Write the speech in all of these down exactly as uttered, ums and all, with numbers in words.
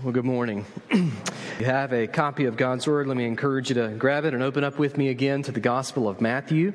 Well, good morning. If you have a copy of God's Word, let me encourage you to grab it and open up with me again to the Gospel of Matthew.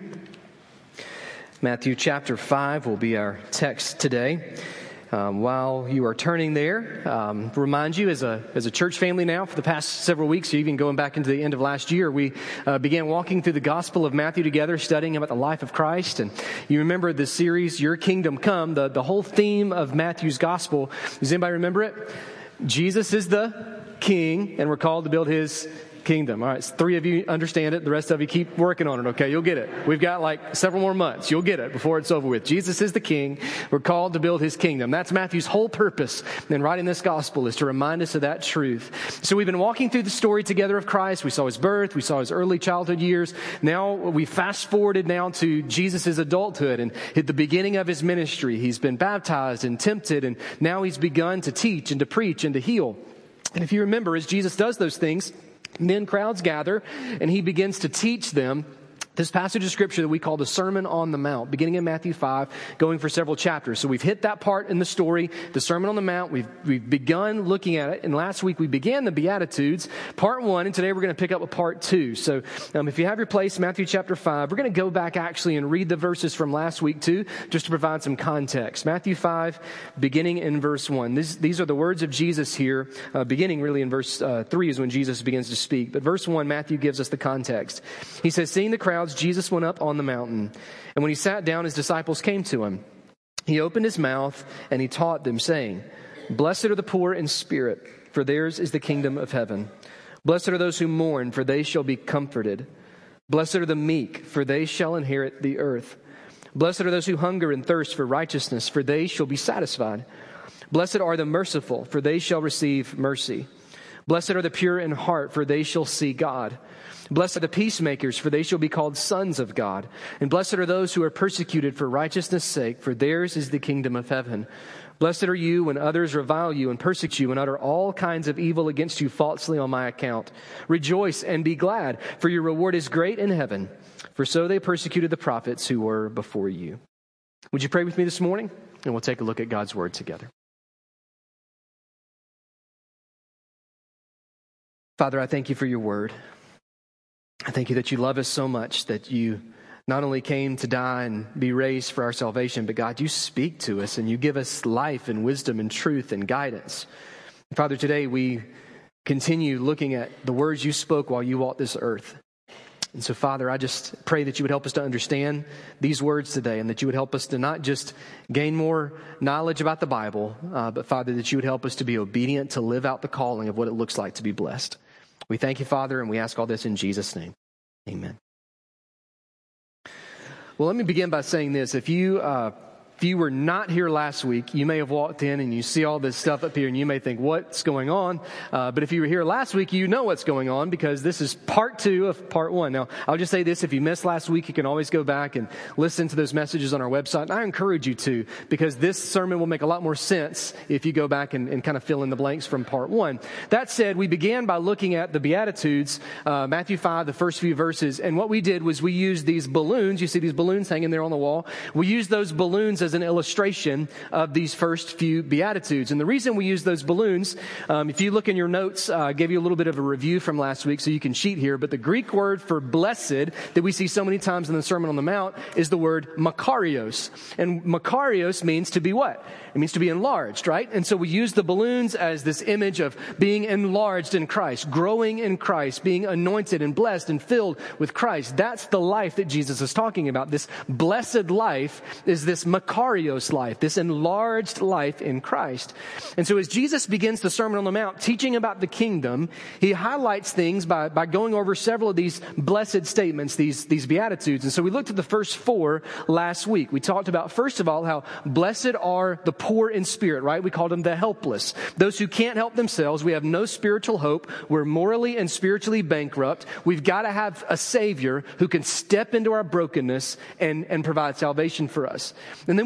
Matthew chapter five will be our text today. Um, while you are turning there, um, remind you as a as a church family now for the past several weeks, even going back into the end of last year, we uh, began walking through the Gospel of Matthew together, studying about the life of Christ. And you remember the series, Your Kingdom Come, the, the whole theme of Matthew's Gospel. Does anybody remember it? Jesus is the King, and we're called to build His kingdom. All right, so three of you understand it. The rest of you keep working on it, okay? You'll get it. We've got like several more months. You'll get it before it's over with. Jesus is the King. We're called to build His kingdom. That's Matthew's whole purpose in writing this gospel, is to remind us of that truth. So we've been walking through the story together of Christ. We saw His birth. We saw His early childhood years. Now we fast forwarded now to Jesus' adulthood and at the beginning of His ministry. He's been baptized and tempted, and now He's begun to teach and to preach and to heal. And if you remember, as Jesus does those things, then crowds gather, and He begins to teach them this passage of Scripture that we call the Sermon on the Mount, beginning in Matthew five, going for several chapters. So we've hit that part in the story, the Sermon on the Mount. We've we've begun looking at it, and last week we began the Beatitudes, part one, and today we're going to pick up with part two. So um, if you have your place, Matthew chapter five, we're going to go back actually and read the verses from last week too, just to provide some context. Matthew five, beginning in verse one. This, these are the words of Jesus here, uh, beginning really in verse uh, three is when Jesus begins to speak. But verse one, Matthew gives us the context. He says, seeing the crowds, Jesus went up on the mountain, and when He sat down, His disciples came to Him. He opened His mouth, and He taught them, saying, Blessed are the poor in spirit, for theirs is the kingdom of heaven. Blessed are those who mourn, for they shall be comforted. Blessed are the meek, for they shall inherit the earth. Blessed are those who hunger and thirst for righteousness, for they shall be satisfied. Blessed are the merciful, for they shall receive mercy. Blessed are the pure in heart, for they shall see God. Blessed are the peacemakers, for they shall be called sons of God. And blessed are those who are persecuted for righteousness' sake, for theirs is the kingdom of heaven. Blessed are you when others revile you and persecute you and utter all kinds of evil against you falsely on my account. Rejoice and be glad, for your reward is great in heaven. For so they persecuted the prophets who were before you. Would you pray with me this morning? And we'll take a look at God's word together. Father, I thank you for your word. I thank you that you love us so much that you not only came to die and be raised for our salvation, but God, you speak to us and you give us life and wisdom and truth and guidance. Father, today we continue looking at the words you spoke while you walked this earth. And so, Father, I just pray that you would help us to understand these words today, and that you would help us to not just gain more knowledge about the Bible, uh, but, Father, that you would help us to be obedient, to live out the calling of what it looks like to be blessed. We thank you, Father, and we ask all this in Jesus' name. Amen. Well, let me begin by saying this. If you uh, if you were not here last week, you may have walked in and you see all this stuff up here and you may think, what's going on? Uh, but if you were here last week, you know what's going on, because this is part two of part one. Now, I'll just say this. If you missed last week, you can always go back and listen to those messages on our website. And I encourage you to, because this sermon will make a lot more sense if you go back and, and kind of fill in the blanks from part one. That said, we began by looking at the Beatitudes, uh, Matthew five, the first few verses. And what we did was we used these balloons. You see these balloons hanging there on the wall. We used those balloons as an illustration of these first few Beatitudes. And the reason we use those balloons, um, if you look in your notes, uh, I gave you a little bit of a review from last week, so you can cheat here. But the Greek word for blessed that we see so many times in the Sermon on the Mount is the word makarios. And makarios means to be what? It means to be enlarged, right? And so we use the balloons as this image of being enlarged in Christ, growing in Christ, being anointed and blessed and filled with Christ. That's the life that Jesus is talking about. This blessed life is this makarios life, this enlarged life in Christ. And so as Jesus begins the Sermon on the Mount, teaching about the kingdom, he highlights things by, by going over several of these blessed statements, these, these Beatitudes. And so we looked at the first four last week. We talked about, first of all, how blessed are the poor in spirit, right? We called them the helpless. Those who can't help themselves. We have no spiritual hope. We're morally and spiritually bankrupt. We've got to have a Savior who can step into our brokenness and, and provide salvation for us. And then we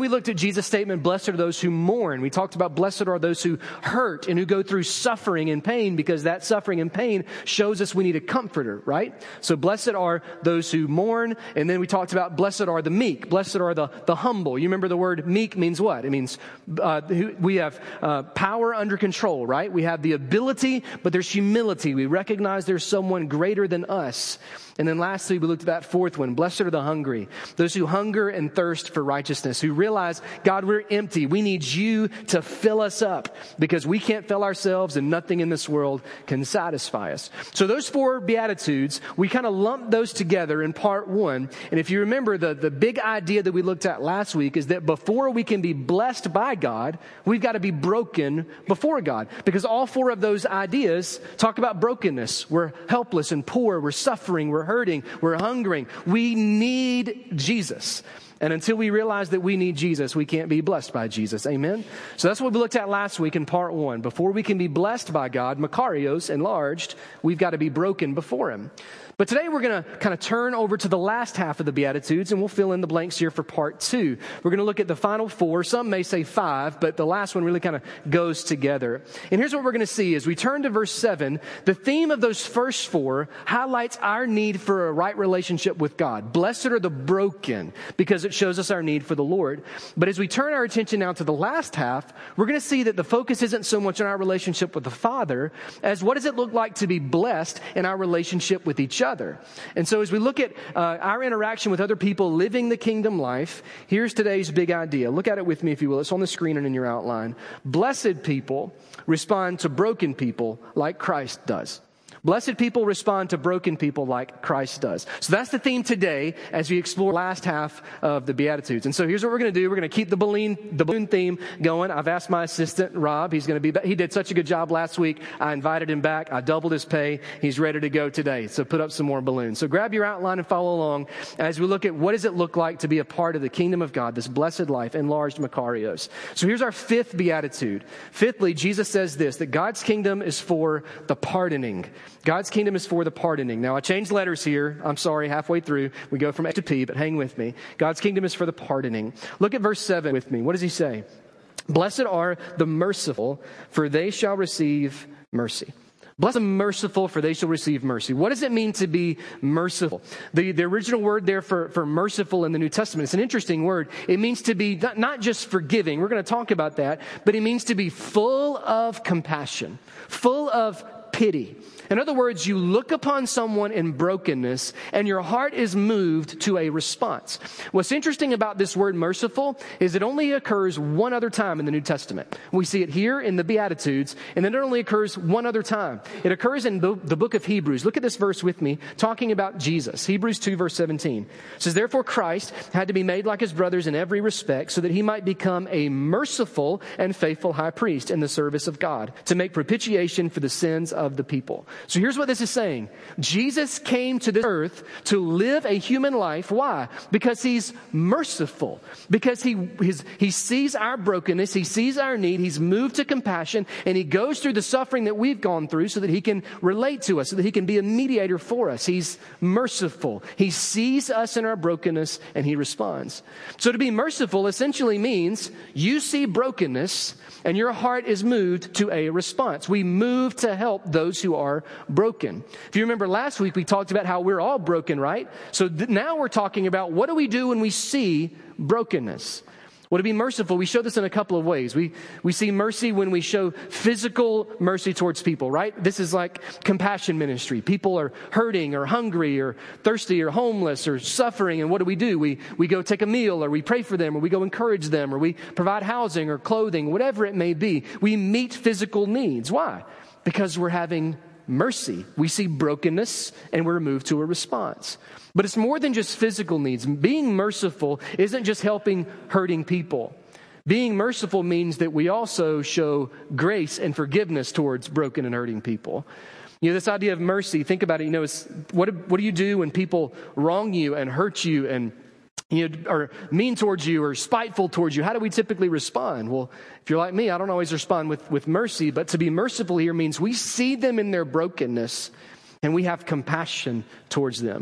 we looked at Jesus' statement, blessed are those who mourn. We talked about blessed are those who hurt and who go through suffering and pain, because that suffering and pain shows us we need a comforter, right? So blessed are those who mourn. And then we talked about blessed are the meek. Blessed are the, the humble. You remember the word meek means what? It means uh, we have uh, power under control, right? We have the ability, but there's humility. We recognize there's someone greater than us. And then lastly, we looked at that fourth one. Blessed are the hungry, those who hunger and thirst for righteousness, who realize, God, we're empty. We need you to fill us up because we can't fill ourselves and nothing in this world can satisfy us. So those four Beatitudes, we kind of lumped those together in part one. And if you remember, the, the big idea that we looked at last week is that before we can be blessed by God, we've got to be broken before God, because all four of those ideas talk about brokenness. We're helpless and poor. We're suffering. We're hurting, we're hungering. We need Jesus. And until we realize that we need Jesus, we can't be blessed by Jesus. Amen? So that's what we looked at last week in part one. Before we can be blessed by God, Makarios, enlarged, we've got to be broken before him. But today we're going to kind of turn over to the last half of the Beatitudes, and we'll fill in the blanks here for part two. We're going to look at the final four. Some may say five, but the last one really kind of goes together. And here's what we're going to see as we turn to verse seven. The theme of those first four highlights our need for a right relationship with God. Blessed are the broken, because it shows us our need for the Lord. But as we turn our attention now to the last half, we're going to see that the focus isn't so much on our relationship with the Father as what does it look like to be blessed in our relationship with each other. Other. And so as we look at uh, our interaction with other people living the kingdom life, here's today's big idea. Look at it with me, if you will. It's on the screen and in your outline. Blessed people respond to broken people like Christ does. Blessed people respond to broken people like Christ does. So that's the theme today as we explore the last half of the Beatitudes. And so here's what we're going to do. We're going to keep the balloon, the balloon theme going. I've asked my assistant, Rob. He's going to be, he did such a good job last week. I invited him back. I doubled his pay. He's ready to go today. So put up some more balloons. So grab your outline and follow along as we look at what does it look like to be a part of the kingdom of God, this blessed life, enlarged Makarios. So here's our fifth Beatitude. Fifthly, Jesus says this, that God's kingdom is for the pardoning. God's kingdom is for the pardoning. Now, I changed letters here. I'm sorry, halfway through. We go from A to P, but hang with me. God's kingdom is for the pardoning. Look at verse seven with me. What does he say? Blessed are the merciful, for they shall receive mercy. Blessed are the merciful, for they shall receive mercy. What does it mean to be merciful? The, the original word there for, for merciful in the New Testament, it's an interesting word. It means to be not, not just forgiving. We're going to talk about that. But it means to be full of compassion, full of pity. In other words, you look upon someone in brokenness and your heart is moved to a response. What's interesting about this word merciful is it only occurs one other time in the New Testament. We see it here in the Beatitudes, and then it only occurs one other time. It occurs in the, the book of Hebrews. Look at this verse with me, talking about Jesus. Hebrews two, verse seventeen. It says, therefore Christ had to be made like his brothers in every respect so that he might become a merciful and faithful high priest in the service of God to make propitiation for the sins of the people. So here's what this is saying. Jesus came to this earth to live a human life. Why? Because he's merciful. Because he, his, he sees our brokenness. He sees our need. He's moved to compassion. And he goes through the suffering that we've gone through so that he can relate to us, so that he can be a mediator for us. He's merciful. He sees us in our brokenness and he responds. So to be merciful essentially means you see brokenness and your heart is moved to a response. We move to help those who are broken. If you remember last week, we talked about how we're all broken, right? So th- now we're talking about what do we do when we see brokenness? Well, to be merciful, we show this in a couple of ways. We we see mercy when we show physical mercy towards people, right? This is like compassion ministry. People are hurting or hungry or thirsty or homeless or suffering. And what do we do? We we go take a meal, or we pray for them, or we go encourage them, or we provide housing or clothing, whatever it may be. We meet physical needs. Why? Because we're having mercy. We see brokenness and we're moved to a response. But it's more than just physical needs. Being merciful isn't just helping hurting people. Being merciful means that we also show grace and forgiveness towards broken and hurting people. You know, this idea of mercy, think about it, you know, it's, what, what do you do when people wrong you and hurt you and you know, are mean towards you or spiteful towards you? How do we typically respond? Well, if you're like me, I don't always respond with, with mercy, but to be merciful here means we see them in their brokenness and we have compassion towards them.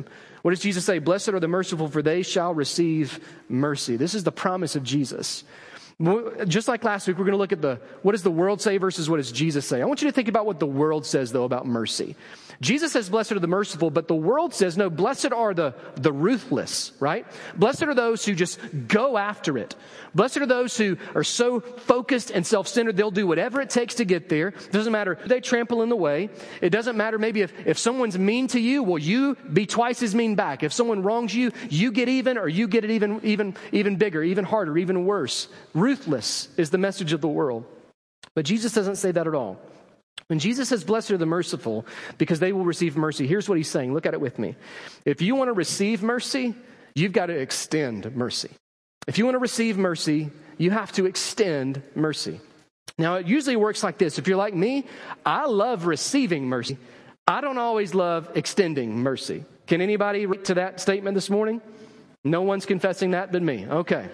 What does Jesus say? Blessed are the merciful, for they shall receive mercy. This is the promise of Jesus. Just like last week, we're going to look at the, what does the world say versus what does Jesus say? I want you to think about what the world says, though, about mercy. Jesus says, blessed are the merciful, but the world says, no, blessed are the, the ruthless, right? Blessed are those who just go after it. Blessed are those who are so focused and self-centered, they'll do whatever it takes to get there. It doesn't matter who they trample in the way. It doesn't matter maybe if, if someone's mean to you, well, you be twice as mean back. If someone wrongs you, you get even, or you get it even, even, even bigger, even harder, even worse. Ruthless is the message of the world. But Jesus doesn't say that at all. When Jesus says, blessed are the merciful, because they will receive mercy, here's what he's saying. Look at it with me. If you want to receive mercy, you've got to extend mercy. If you want to receive mercy, you have to extend mercy. Now, it usually works like this. If you're like me, I love receiving mercy. I don't always love extending mercy. Can anybody relate to that statement this morning? No one's confessing that but me. Okay.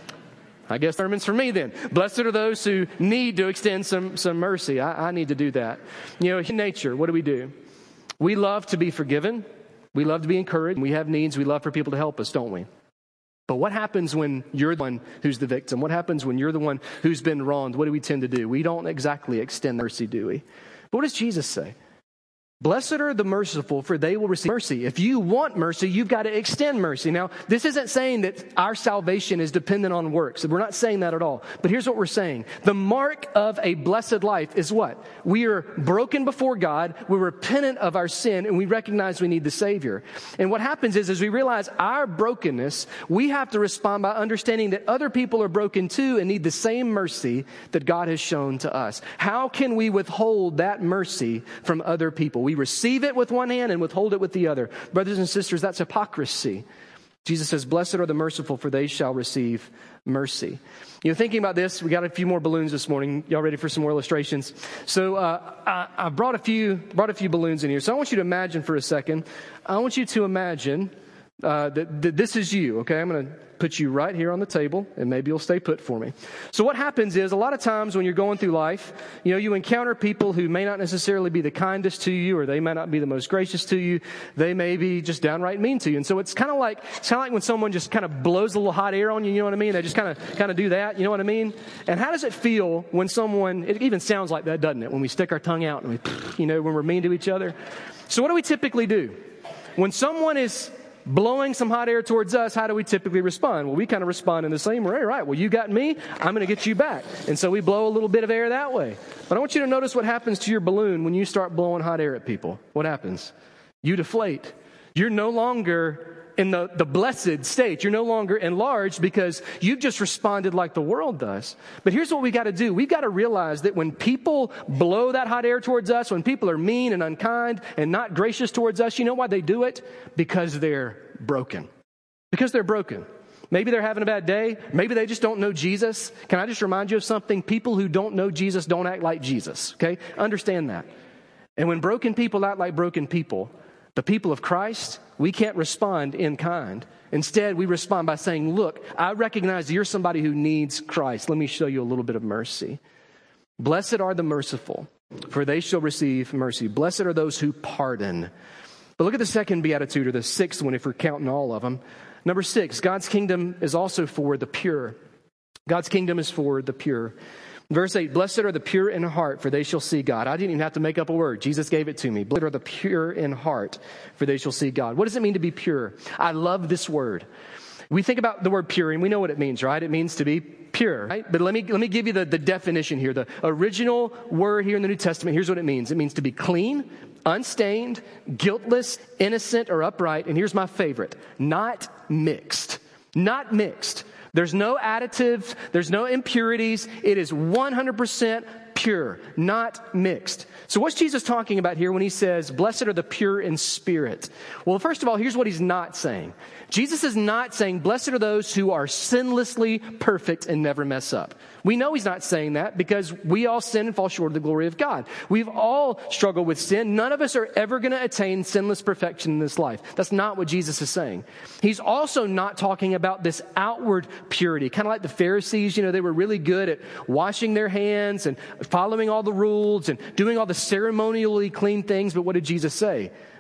I guess sermon's for me then. Blessed are those who need to extend some, some mercy. I, I need to do that. You know, in nature, what do we do? We love to be forgiven. We love to be encouraged. We have needs. We love for people to help us, don't we? But what happens when you're the one who's the victim? What happens when you're the one who's been wronged? What do we tend to do? We don't exactly extend mercy, do we? But what does Jesus say? Blessed are the merciful, for they will receive mercy. If you want mercy, you've got to extend mercy. Now, this isn't saying that our salvation is dependent on works. We're not saying that at all. But here's what we're saying. The mark of a blessed life is what? We are broken before God, we're repentant of our sin, and we recognize we need the Savior. And what happens is, as we realize our brokenness, we have to respond by understanding that other people are broken too and need the same mercy that God has shown to us. How can we withhold that mercy from other people? We receive it with one hand and withhold it with the other. Brothers and sisters, that's hypocrisy. Jesus says, blessed are the merciful, for they shall receive mercy. You know, thinking about this, we got a few more balloons this morning. Y'all ready for some more illustrations? So uh, I, I brought a few brought a few balloons in here. So I want you to imagine for a second. I want you to imagine uh, that, that this is you, okay? I'm going to put you right here on the table, and maybe you'll stay put for me. So what happens is, a lot of times when you're going through life, you know, you encounter people who may not necessarily be the kindest to you, or they may not be the most gracious to you. They may be just downright mean to you. And so it's kind of like, it's kind of like when someone just kind of blows a little hot air on you, you know what I mean? They just kind of, kind of do that, you know what I mean? And how does it feel when someone, it even sounds like that, doesn't it? When we stick our tongue out and we, you know, when we're mean to each other. So what do we typically do? When someone is blowing some hot air towards us, how do we typically respond? Well, we kind of respond in the same way, right? Well, you got me, I'm going to get you back. And so we blow a little bit of air that way. But I want you to notice what happens to your balloon when you start blowing hot air at people. What happens? You deflate. You're no longer in the, the blessed state. You're no longer enlarged because you've just responded like the world does. But here's what we got to do. We've got to realize that when people blow that hot air towards us, when people are mean and unkind and not gracious towards us, you know why they do it? Because they're broken. Because they're broken. Maybe they're having a bad day. Maybe they just don't know Jesus. Can I just remind you of something? People who don't know Jesus don't act like Jesus. Okay? Understand that. And when broken people act like broken people, the people of Christ, we can't respond in kind. Instead, we respond by saying, look, I recognize you're somebody who needs Christ. Let me show you a little bit of mercy. Blessed are the merciful, for they shall receive mercy. Blessed are those who pardon. But look at the second beatitude, or the sixth one, if we're counting all of them. Number six, God's kingdom is also for the pure. God's kingdom is for the pure. Verse eight, blessed are the pure in heart, for they shall see God. I didn't even have to make up a word. Jesus gave it to me. Blessed are the pure in heart, for they shall see God. What does it mean to be pure? I love this word. We think about the word pure, and we know what it means, right? It means to be pure, right? But let me let me give you the, the definition here. The original word here in the New Testament, here's what it means. It means to be clean, unstained, guiltless, innocent, or upright. And here's my favorite, not mixed. Not mixed. There's no additives. There's no impurities. It is one hundred percent pure, not mixed. So what's Jesus talking about here when he says, blessed are the pure in spirit? Well, first of all, here's what he's not saying. Jesus is not saying, blessed are those who are sinlessly perfect and never mess up. We know he's not saying that because we all sin and fall short of the glory of God. We've all struggled with sin. None of us are ever going to attain sinless perfection in this life. That's not what Jesus is saying. He's also not talking about this outward purity, kind of like the Pharisees. You know, they were really good at washing their hands and following all the rules and doing all the ceremonially clean things. But what did Jesus say?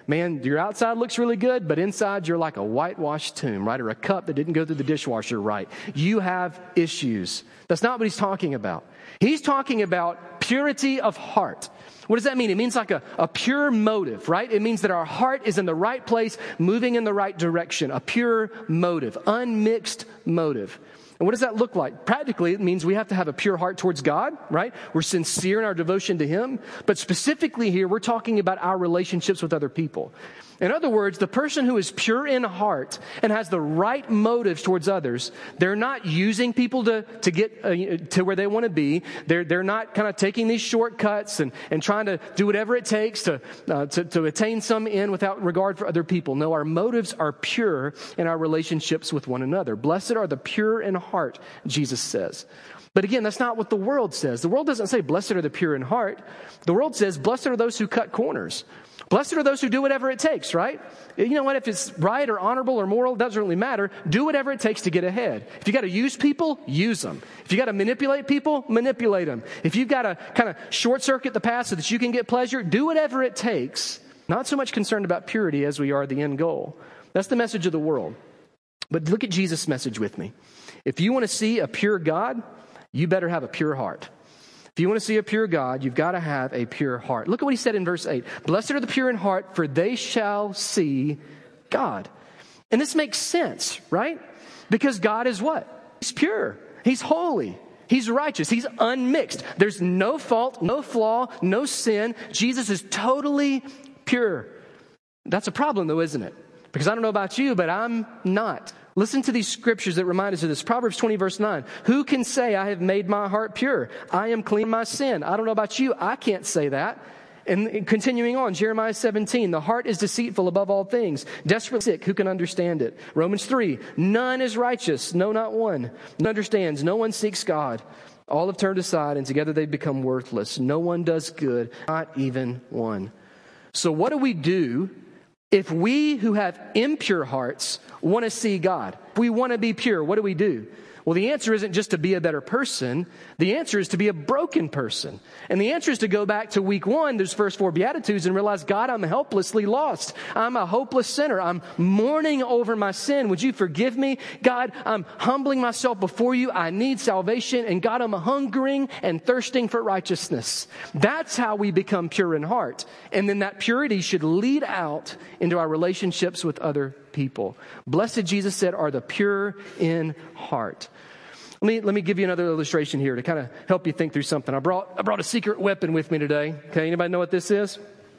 man, your outside looks really good, but inside you're like a whitewashed tomb, right? Or a cup that didn't go through the dishwasher right. You have issues. That's not what he's talking about. He's talking about purity of heart. What does that mean? It means like a, a pure motive, right? It means that our heart is in the right place, moving in the right direction. A pure motive, unmixed motive. And what does that look like? Practically, it means we have to have a pure heart towards God, right? We're sincere in our devotion to Him. But specifically here, we're talking about our relationships with other people. In other words, the person who is pure in heart and has the right motives towards others, they're not using people to, to get uh, to where they want to be. They're, they're not kind of taking these shortcuts and, and trying to do whatever it takes to, uh, to, to attain some end without regard for other people. No, our motives are pure in our relationships with one another. Blessed are the pure in heart, Jesus says. But again, that's not what the world says. The world doesn't say, blessed are the pure in heart. The world says, blessed are those who cut corners. Blessed are those who do whatever it takes, right? You know what? If it's right or honorable or moral, it doesn't really matter. Do whatever it takes to get ahead. If you got to use people, use them. If you got to manipulate people, manipulate them. If you've got to kind of short circuit the path so that you can get pleasure, do whatever it takes. Not so much concerned about purity as we are the end goal. That's the message of the world. But look at Jesus' message with me. If you want to see a pure God, you better have a pure heart. If you want to see a pure God, you've got to have a pure heart. Look at what he said in verse eight. Blessed are the pure in heart, for they shall see God. And this makes sense, right? Because God is what? He's pure. He's holy. He's righteous. He's unmixed. There's no fault, no flaw, no sin. Jesus is totally pure. That's a problem though, isn't it? Because I don't know about you, but I'm not. Listen to these scriptures that remind us of this. Proverbs twenty, verse nine. Who can say, I have made my heart pure? I am clean my sin. I don't know about you. I can't say that. And continuing on, Jeremiah seventeen. The heart is deceitful above all things, desperately sick. Who can understand it? Romans three. None is righteous. No, not one. None understands. No one seeks God. All have turned aside, and together they become worthless. No one does good, not even one. So what do we do if we who have impure hearts want to see God? If we want to be pure, what do we do? Well, the answer isn't just to be a better person. The answer is to be a broken person. And the answer is to go back to week one, those first four Beatitudes, and realize, God, I'm helplessly lost. I'm a hopeless sinner. I'm mourning over my sin. Would you forgive me? God, I'm humbling myself before you. I need salvation. And God, I'm hungering and thirsting for righteousness. That's how we become pure in heart. And then that purity should lead out into our relationships with other people. Blessed, Jesus said, are the pure in heart. Let me, let me give you another illustration here to kind of help you think through something. I brought, I brought a secret weapon with me today. Okay, anybody know what this is?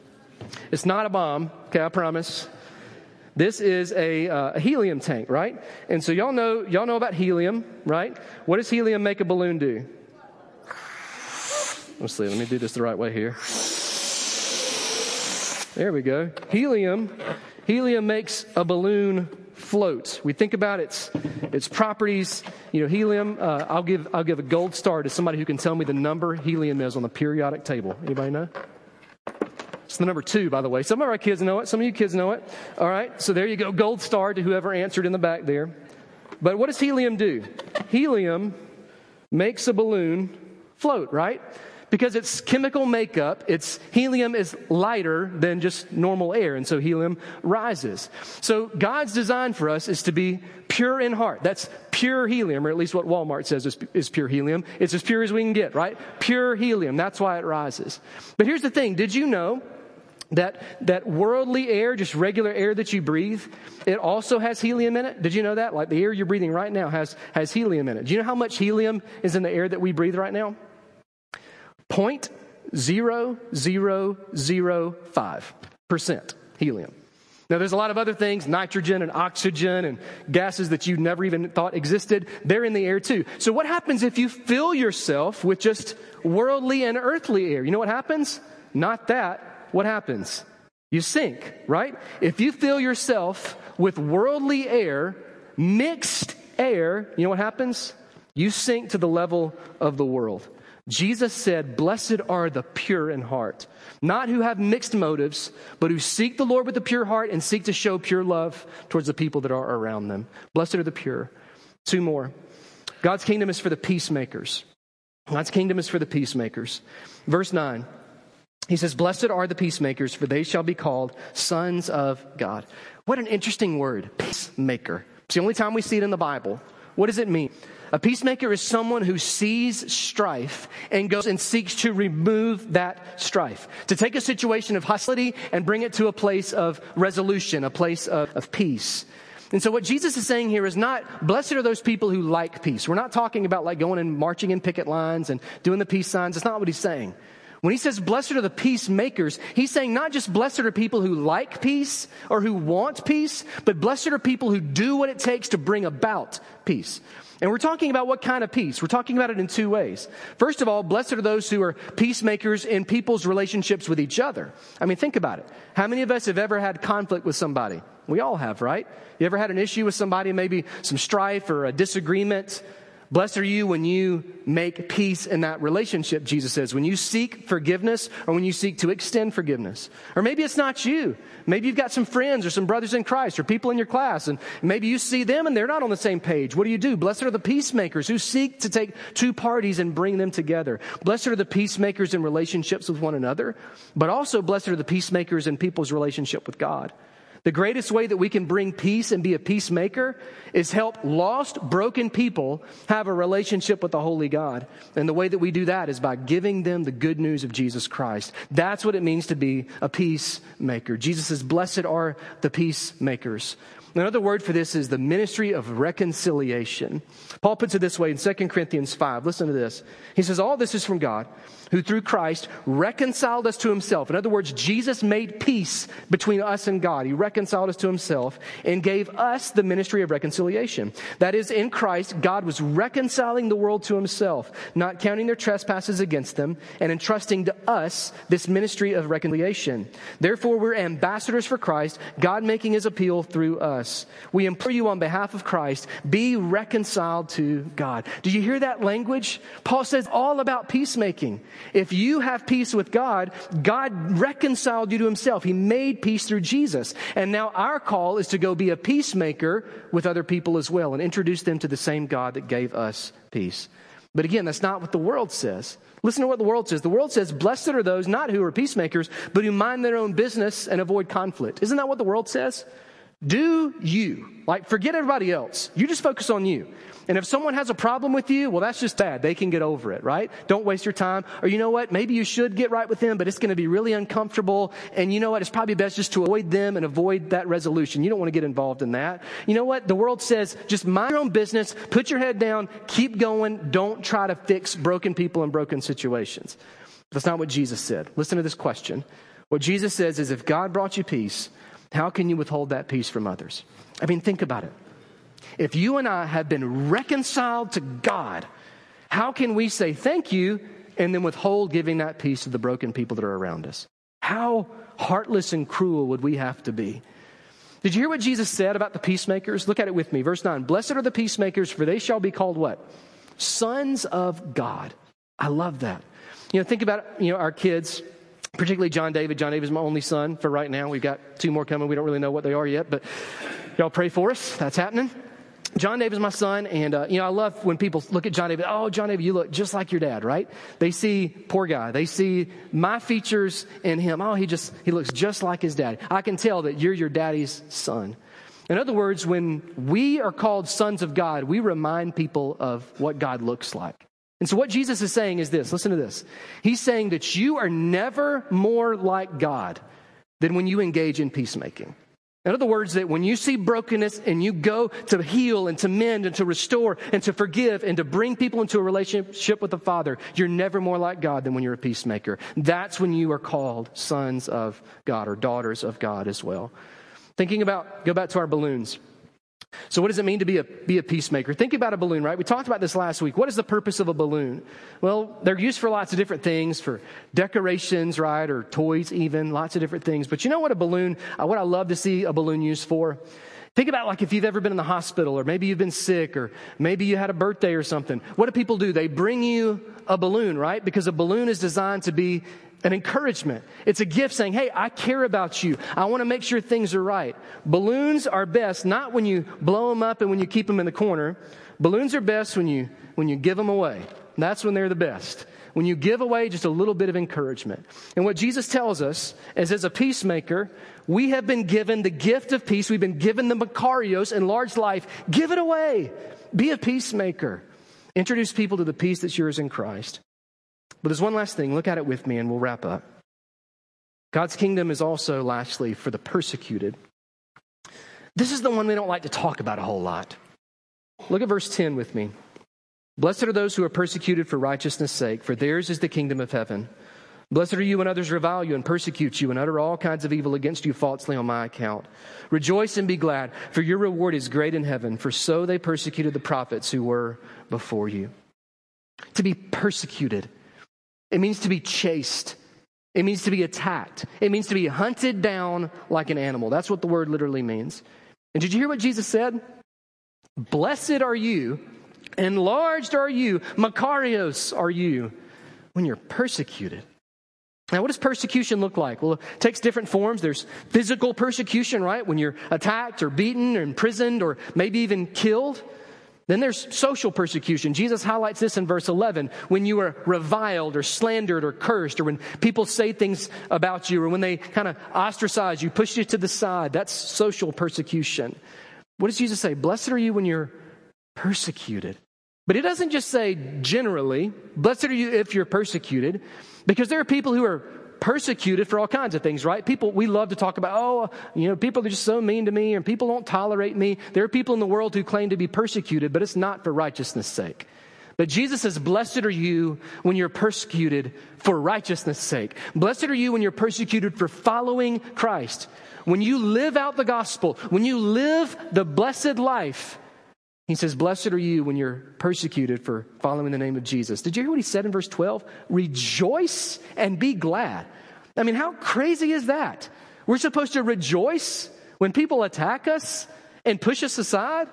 It's not a bomb. Okay, I promise. This is a, uh, a helium tank, right? And so y'all know, y'all know about helium, right? What does helium make a balloon do? Let's see. Let me do this the right way here. There we go. Helium, helium makes a balloon float. We think about its its properties. You know, helium. Uh, I'll give I'll give a gold star to somebody who can tell me the number helium is on the periodic table. Anybody know? It's the number two, by the way. Some of our kids know it. Some of you kids know it. All right. So there you go. Gold star to whoever answered in the back there. But what does helium do? Helium makes a balloon float, right? Because its chemical makeup, its helium is lighter than just normal air, and so helium rises. So God's design for us is to be pure in heart. That's pure helium, or at least what Walmart says is, is pure helium. It's as pure as we can get, right? Pure helium. That's why it rises. But here's the thing. Did you know that that worldly air, just regular air that you breathe, it also has helium in it? Did you know that? Like the air you're breathing right now has, has helium in it. Do you know how much helium is in the air that we breathe right now? Point zero zero zero five percent helium. Now, there's a lot of other things, nitrogen and oxygen and gases that you never even thought existed. They're in the air too. So what happens if you fill yourself with just worldly and earthly air? You know what happens? Not that. What happens? You sink, right? If you fill yourself with worldly air, mixed air, you know what happens? You sink to the level of the world. Jesus said, blessed are the pure in heart, not who have mixed motives, but who seek the Lord with a pure heart and seek to show pure love towards the people that are around them. Blessed are the pure. Two more. God's kingdom is for the peacemakers. God's kingdom is for the peacemakers. Verse nine. He says, blessed are the peacemakers, for they shall be called sons of God. What an interesting word, peacemaker. It's the only time we see it in the Bible. What does it mean? A peacemaker is someone who sees strife and goes and seeks to remove that strife. To take a situation of hostility and bring it to a place of resolution, a place of, of peace. And so what Jesus is saying here is not, blessed are those people who like peace. We're not talking about like going and marching in picket lines and doing the peace signs. That's not what he's saying. When he says blessed are the peacemakers, he's saying not just blessed are people who like peace or who want peace, but blessed are people who do what it takes to bring about peace. And we're talking about what kind of peace? We're talking about it in two ways. First of all, blessed are those who are peacemakers in people's relationships with each other. I mean, think about it. How many of us have ever had conflict with somebody? We all have, right? You ever had an issue with somebody, maybe some strife or a disagreement? Blessed are you when you make peace in that relationship, Jesus says. When you seek forgiveness or when you seek to extend forgiveness. Or maybe it's not you. Maybe you've got some friends or some brothers in Christ or people in your class, and maybe you see them and they're not on the same page. What do you do? Blessed are the peacemakers who seek to take two parties and bring them together. Blessed are the peacemakers in relationships with one another, but also blessed are the peacemakers in people's relationship with God. The greatest way that we can bring peace and be a peacemaker is help lost, broken people have a relationship with the Holy God. And the way that we do that is by giving them the good news of Jesus Christ. That's what it means to be a peacemaker. Jesus says, blessed are the peacemakers. Another word for this is the ministry of reconciliation. Paul puts it this way in Second Corinthians five. Listen to this. He says, all this is from God, who through Christ reconciled us to himself. In other words, Jesus made peace between us and God. He reconciled us to himself and gave us the ministry of reconciliation. That is, in Christ, God was reconciling the world to himself, not counting their trespasses against them, and entrusting to us this ministry of reconciliation. Therefore, we're ambassadors for Christ, God making his appeal through us. We implore you on behalf of Christ, be reconciled to God. Do you hear that language? Paul says all about peacemaking. If you have peace with God, God reconciled you to himself. He made peace through Jesus. And now our call is to go be a peacemaker with other people as well and introduce them to the same God that gave us peace. But again, that's not what the world says. Listen to what the world says. The world says, blessed are those not who are peacemakers, but who mind their own business and avoid conflict. Isn't that what the world says? Do you. Like, forget everybody else. You just focus on you. And if someone has a problem with you, well, that's just bad. They can get over it, right? Don't waste your time. Or you know what? Maybe you should get right with them, but it's going to be really uncomfortable. And you know what? It's probably best just to avoid them and avoid that resolution. You don't want to get involved in that. You know what? The world says, just mind your own business, put your head down, keep going. Don't try to fix broken people and broken situations. That's not what Jesus said. Listen to this question. What Jesus says is, if God brought you peace, how can you withhold that peace from others? I mean, think about it. If you and I have been reconciled to God, how can we say thank you and then withhold giving that peace to the broken people that are around us? How heartless and cruel would we have to be? Did you hear what Jesus said about the peacemakers? Look at it with me. Verse nine, blessed are the peacemakers, for they shall be called what? Sons of God. I love that. You know, think about, you know, our kids, particularly John David. John David is my only son for right now. We've got two more coming. We don't really know what they are yet, but y'all pray for us. That's happening. John David is my son, and, uh, you know, I love when people look at John David. Oh, John David, you look just like your dad, right? They see, poor guy, they see my features in him. Oh, he just, he looks just like his dad. I can tell that you're your daddy's son. In other words, when we are called sons of God, we remind people of what God looks like. And so what Jesus is saying is this. Listen to this. He's saying that you are never more like God than when you engage in peacemaking. In other words, that when you see brokenness and you go to heal and to mend and to restore and to forgive and to bring people into a relationship with the Father, you're never more like God than when you're a peacemaker. That's when you are called sons of God or daughters of God as well. Thinking about, go back to our balloons. So what does it mean to be a be a peacemaker? Think about a balloon, right? We talked about this last week. What is the purpose of a balloon? Well, they're used for lots of different things, for decorations, right? Or toys even, lots of different things. But you know what a balloon, uh, what I love to see a balloon used for? Think about like if you've ever been in the hospital, or maybe you've been sick, or maybe you had a birthday or something. What do people do? They bring you a balloon, right? Because a balloon is designed to be an encouragement. It's a gift saying, hey, I care about you. I want to make sure things are right. Balloons are best not when you blow them up and when you keep them in the corner. Balloons are best when you when you give them away. That's when they're the best. when you give away just a little bit of encouragement. And what Jesus tells us is, as a peacemaker, we have been given the gift of peace. We've been given the Makarios, enlarged life. Give it away. Be a peacemaker. Introduce people to the peace that's yours in Christ. But there's one last thing. Look at it with me and we'll wrap up. God's kingdom is also, lastly, for the persecuted. This is the one we don't like to talk about a whole lot. Look at verse ten with me. Blessed are those who are persecuted for righteousness' sake, for theirs is the kingdom of heaven. Blessed are you when others revile you and persecute you and utter all kinds of evil against you falsely on my account. Rejoice and be glad, for your reward is great in heaven, for so they persecuted the prophets who were before you. To be persecuted, it means to be chased. It means to be attacked. It means to be hunted down like an animal. That's what the word literally means. And did you hear what Jesus said? Blessed are you, enlarged are you, Makarios are you, when you're persecuted. Now, what does persecution look like? Well, it takes different forms. There's physical persecution, right? When you're attacked or beaten or imprisoned or maybe even killed. Then there's social persecution. Jesus highlights this in verse eleven. When you are reviled or slandered or cursed, or when people say things about you, or when they kind of ostracize you, push you to the side. That's social persecution. What does Jesus say? Blessed are you when you're persecuted. But it doesn't just say generally, blessed are you if you're persecuted, because there are people who are persecuted for all kinds of things, right? People, we love to talk about, oh, you know, people are just so mean to me and people don't tolerate me. There are people in the world who claim to be persecuted, but it's not for righteousness' sake. But Jesus says, blessed are you when you're persecuted for righteousness' sake. Blessed are you when you're persecuted for following Christ. When you live out the gospel, when you live the blessed life, he says, blessed are you when you're persecuted for following the name of Jesus. Did you hear what he said in verse twelve? Rejoice and be glad. I mean, how crazy is that? We're supposed to rejoice when people attack us and push us aside?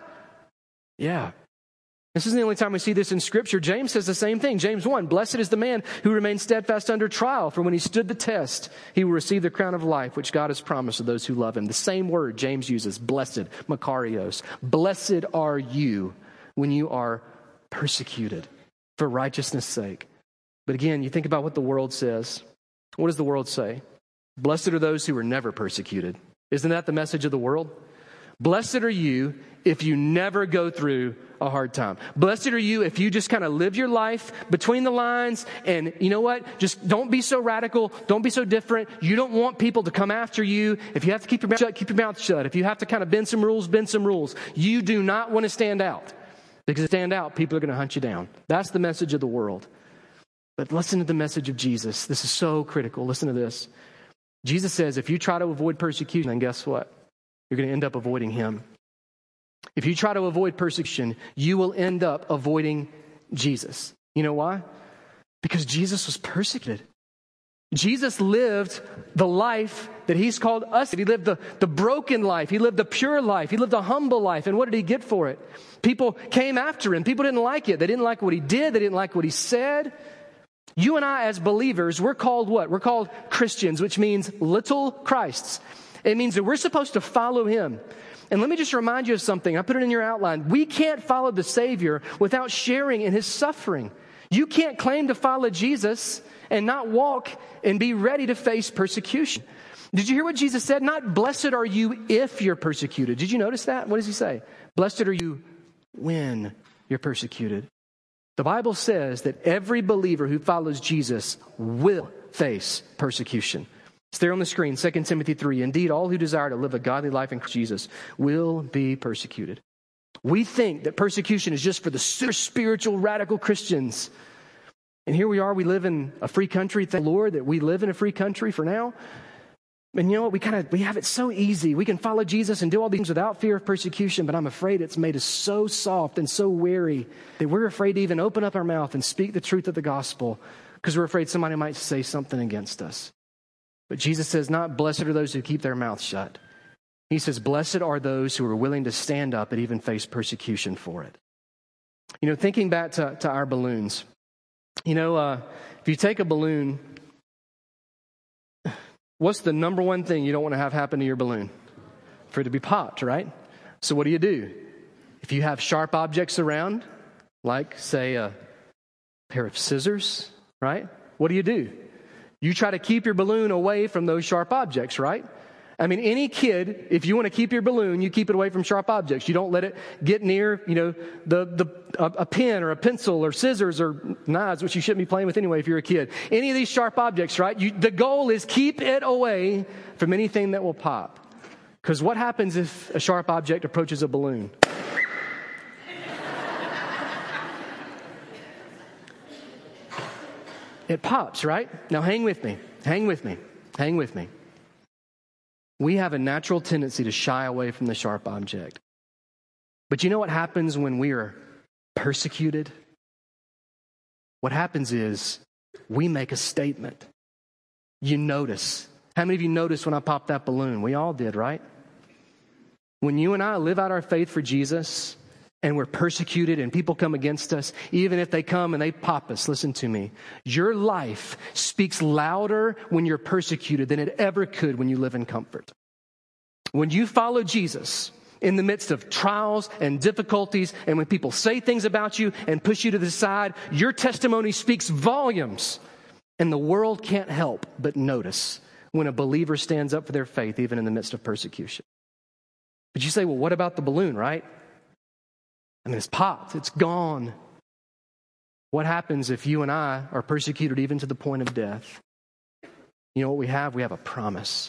Yeah. This isn't the only time we see this in Scripture. James says the same thing. James one, blessed is the man who remains steadfast under trial, for when he stood the test, he will receive the crown of life, which God has promised to those who love him. The same word James uses, blessed, Makarios. Blessed are you when you are persecuted for righteousness' sake. But again, you think about what the world says. What does the world say? Blessed are those who are never persecuted. Isn't that the message of the world? Blessed are you if you never go through a hard time. Blessed are you if you just kind of live your life between the lines and, you know what, just don't be so radical, don't be so different. You don't want people to come after you. If you have to keep your mouth shut, keep your mouth shut. If you have to kind of bend some rules, bend some rules. You do not want to stand out, because if you stand out, people are going to hunt you down. That's the message of the world. But listen to the message of Jesus. This is so critical. Listen to this. Jesus says, if you try to avoid persecution, then guess what? You're going to end up avoiding him. If you try to avoid persecution, you will end up avoiding Jesus. You know why? Because Jesus was persecuted. Jesus lived the life that he's called us. He lived the, the broken life. He lived the pure life. He lived a humble life. And what did he get for it? People came after him. People didn't like it. They didn't like what he did. They didn't like what he said. You and I as believers, we're called what? We're called Christians, which means little Christs. It means that we're supposed to follow him. And let me just remind you of something. I put it in your outline. We can't follow the Savior without sharing in his suffering. You can't claim to follow Jesus and not walk and be ready to face persecution. Did you hear what Jesus said? Not blessed are you if you're persecuted. Did you notice that? What does he say? Blessed are you when you're persecuted. The Bible says that every believer who follows Jesus will face persecution. It's there on the screen, Second Timothy three. Indeed, all who desire to live a godly life in Jesus will be persecuted. We think that persecution is just for the super spiritual, radical Christians. And here we are, we live in a free country. Thank the Lord that we live in a free country for now. And you know what, we kind of, we have it so easy. We can follow Jesus and do all these things without fear of persecution, but I'm afraid it's made us so soft and so wary that we're afraid to even open up our mouth and speak the truth of the gospel because we're afraid somebody might say something against us. But Jesus says, not blessed are those who keep their mouth shut. He says, blessed are those who are willing to stand up and even face persecution for it. You know, thinking back to, to our balloons, you know, uh, if you take a balloon, what's the number one thing you don't want to have happen to your balloon? For it to be popped, right? So what do you do? If you have sharp objects around, like, say, a pair of scissors right? What do you do? You try to keep your balloon away from those sharp objects, right? I mean, any kid, if you want to keep your balloon, you keep it away from sharp objects. You don't let it get near, you know, the the a, a pen or a pencil or scissors or knives, which you shouldn't be playing with anyway if you're a kid. Any of these sharp objects, right? You, the goal is keep it away from anything that will pop. Because what happens if a sharp object approaches a balloon? It pops, right? Now hang with me. Hang with me. Hang with me. We have a natural tendency to shy away from the sharp object. But you know what happens when we are persecuted? What happens is we make a statement. You notice. How many of you noticed when I popped that balloon? We all did, right? When you and I live out our faith for Jesus and we're persecuted and people come against us, even if they come and they pop us, listen to me. Your life speaks louder when you're persecuted than it ever could when you live in comfort. When you follow Jesus in the midst of trials and difficulties, and when people say things about you and push you to the side, your testimony speaks volumes. And the world can't help but notice when a believer stands up for their faith, even in the midst of persecution. But you say, well, what about the balloon, right? I mean, it's popped. It's gone. What happens if you and I are persecuted even to the point of death? You know what we have? We have a promise.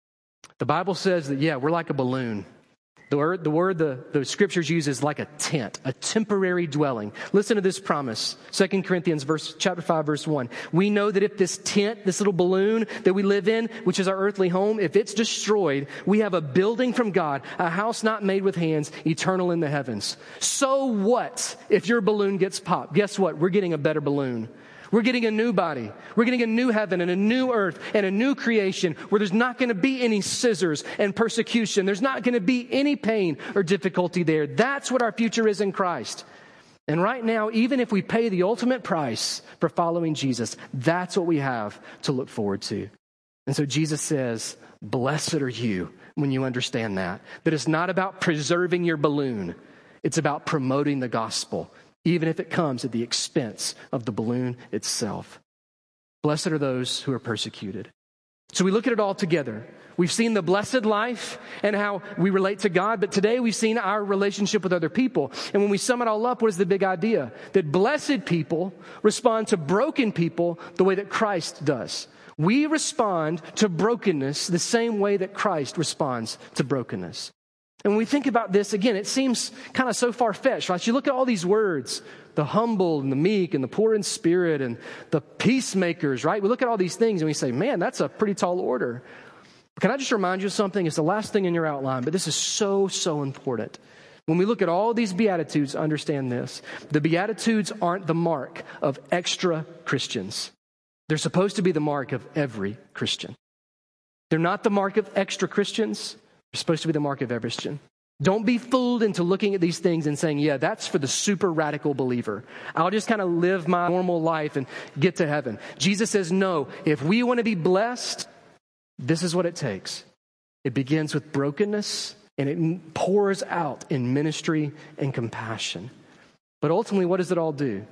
The Bible says that, yeah, we're like a balloon. The word, the word the, the scriptures use is like a tent, a temporary dwelling. Listen to this promise. Second Corinthians verse, chapter five, verse one. We know that if this tent, this little balloon that we live in, which is our earthly home, if it's destroyed, we have a building from God, a house not made with hands, eternal in the heavens. So what if your balloon gets popped? Guess what? We're getting a better balloon. We're getting a new body. We're getting a new heaven and a new earth and a new creation where there's not going to be any scissors and persecution. There's not going to be any pain or difficulty there. That's what our future is in Christ. And right now, even if we pay the ultimate price for following Jesus, that's what we have to look forward to. And so Jesus says, blessed are you when you understand that. That it's not about preserving your balloon. It's about promoting the gospel, even if it comes at the expense of the balloon itself. Blessed are those who are persecuted. So we look at it all together. We've seen the blessed life and how we relate to God, but today we've seen our relationship with other people. And when we sum it all up, what is the big idea? That blessed people respond to broken people the way that Christ does. We respond to brokenness the same way that Christ responds to brokenness. And when we think about this, again, it seems kind of so far-fetched, right? You look at all these words, the humble and the meek and the poor in spirit and the peacemakers, right? We look at all these things and we say, man, that's a pretty tall order. Can I just remind you of something? It's the last thing in your outline, but this is so, so important. When we look at all these Beatitudes, understand this. The Beatitudes aren't the mark of extra Christians. They're supposed to be the mark of every Christian. They're not the mark of extra Christians. They're supposed to be the mark of every Christian. Don't be fooled into looking at these things and saying, yeah, that's for the super radical believer. I'll just kind of live my normal life and get to heaven. Jesus says, no, if we want to be blessed, this is what it takes. It begins with brokenness and it pours out in ministry and compassion. But ultimately, what does it all do?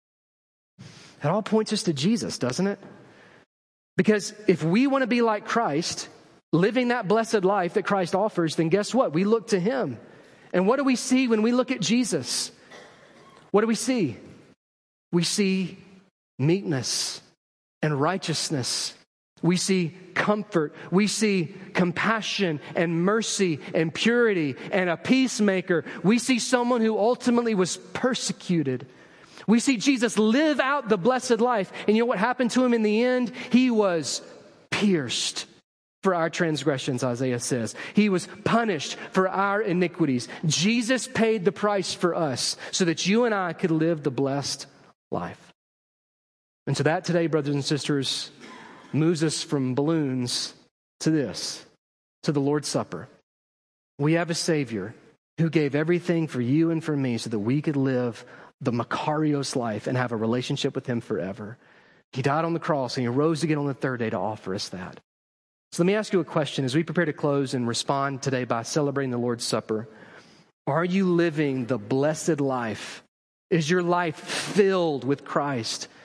It all points us to Jesus, doesn't it? Because if we want to be like Christ, living that blessed life that Christ offers, then guess what? We look to Him. And what do we see when we look at Jesus? What do we see? We see meekness and righteousness. We see comfort. We see compassion and mercy and purity and a peacemaker. We see someone who ultimately was persecuted. We see Jesus live out the blessed life. And you know what happened to him in the end? He was pierced for our transgressions, Isaiah says. He was punished for our iniquities. Jesus paid the price for us so that you and I could live the blessed life. And so that today, brothers and sisters, moves us from balloons to this, to the Lord's Supper. We have a Savior who gave everything for you and for me so that we could live the Makarios life and have a relationship with Him forever. He died on the cross and He rose again on the third day to offer us that. So let me ask you a question as we prepare to close and respond today by celebrating the Lord's Supper. Are you living the blessed life? Is your life filled with Christ?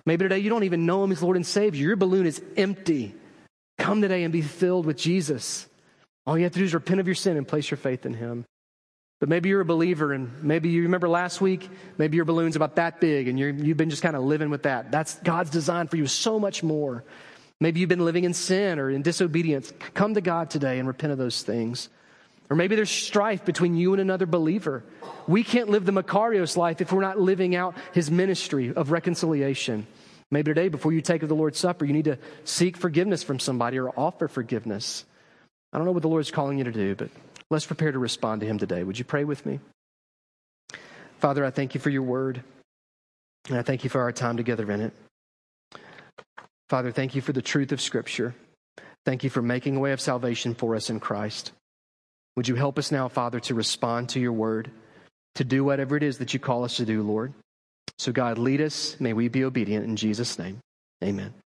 Maybe today you don't even know him as Lord and Savior. Your balloon is empty. Come today and be filled with Jesus. All you have to do is repent of your sin and place your faith in him. But maybe you're a believer, and maybe you remember last week, maybe your balloon's about that big, and you're, you've been just kind of living with that. That's God's design for you, so much more. Maybe you've been living in sin or in disobedience. Come to God today and repent of those things. Or maybe there's strife between you and another believer. We can't live the Makarios life if we're not living out his ministry of reconciliation. Maybe today, before you take of the Lord's Supper, you need to seek forgiveness from somebody or offer forgiveness. I don't know what the Lord's calling you to do, but let's prepare to respond to him today. Would you pray with me? Father, I thank you for your word, and I thank you for our time together in it. Father, thank you for the truth of Scripture. Thank you for making a way of salvation for us in Christ. Would you help us now, Father, to respond to your word, to do whatever it is that you call us to do, Lord? So God, lead us. May we be obedient in Jesus' name. Amen.